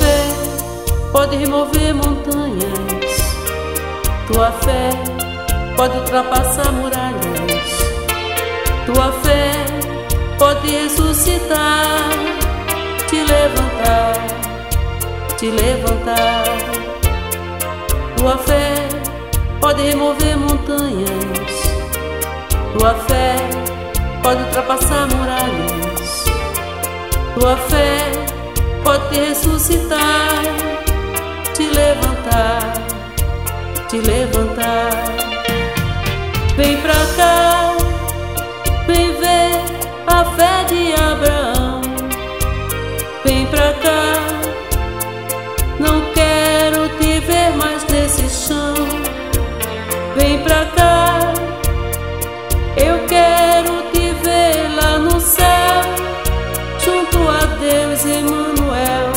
fé pode remover montanhas, tua fé pode ultrapassar muralhas, tua fé pode ressuscitar, te levantar, te levantar. Tua fé pode remover montanhas, tua fé pode ultrapassar muralhas, tua fé pode te ressuscitar, te levantar, te levantar. Vem pra cá, vem ver a fé de Abraão. Vem pra cá, não quero te ver mais nesse chão. Vem pra cá, eu quero te ver lá no céu, junto a Deus Emanuel,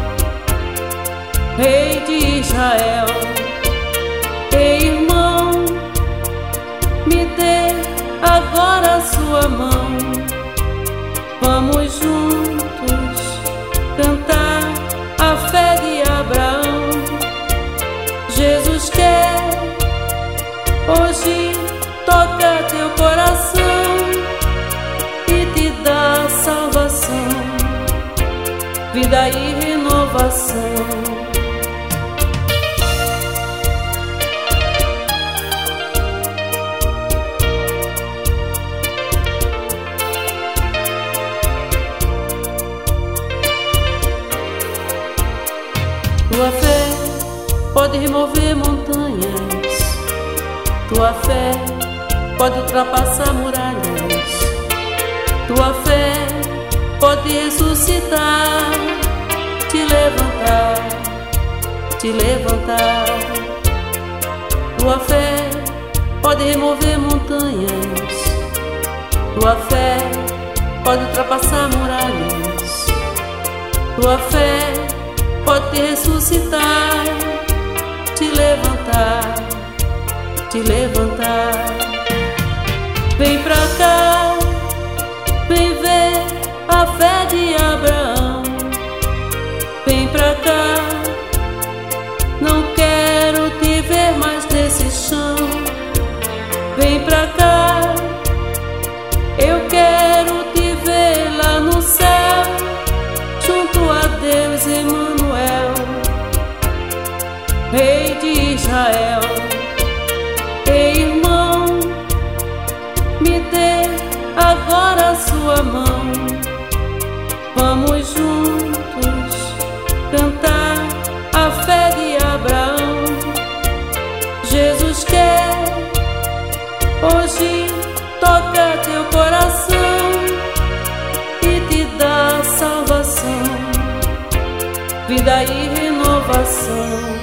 Rei de Israel. Ei, irmão, me dê agora a sua mão. Vamos juntos cantar a fé de Abraão. Jesus quer hoje tocar teu coração e te dar salvação, vida e renovação. Tua fé pode remover montanhas, tua fé pode ultrapassar muralhas, tua fé pode ressuscitar, te levantar, te levantar. Tua fé pode remover montanhas, tua fé pode ultrapassar muralhas, tua fé pode te ressuscitar, te levantar, te levantar. Vem pra cá, vem ver a fé de Abraão. Vem pra cá, não quero te ver mais nesse chão. Vem pra cá, eu quero te ver lá no céu, junto a Deus Emanuel, Rei de Israel. Ei, irmão, me dê agora a sua mão. Vamos juntos cantar a fé de Abraão. Jesus quer hoje tocar teu coração e te dar salvação, vida e renovação.